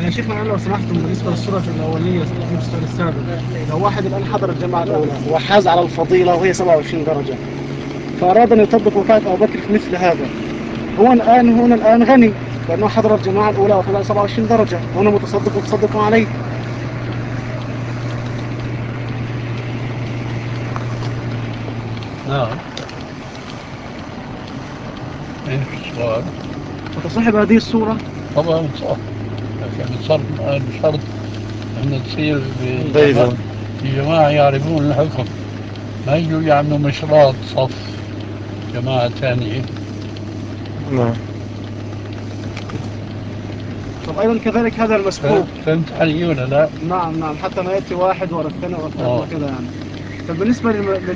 يعني يا شيخنا الآن لو سمحتم بالنسبة للصورة الأولية في السؤال السابق، لو واحد الآن حضر الجماعة الأولى وحاز على الفضيلة وهي 27 درجة، فأراد أن يطبق وفاة أبو بكر في مثل هذا، هو الآن غني لأنه حضر الجماعة الأولى وطلع 27 درجة، هنا متصدق عليه. نعم. ايش السؤال؟ وتصح بهذه الصورة؟ طبعا صح، لكن صار الآن شرط أن تصير بيضا. في جماعة يعرفون الحكم، ما يجوا يعملوا مشروط صف جماعة ثانية. نعم. طب أيضا كذلك هذا المسبوق. فهمت علي ولا لا؟ نعم نعم، حتى ما يأتي واحد ورا الثاني ورا الثالث وكذا يعني. طب بالنسبة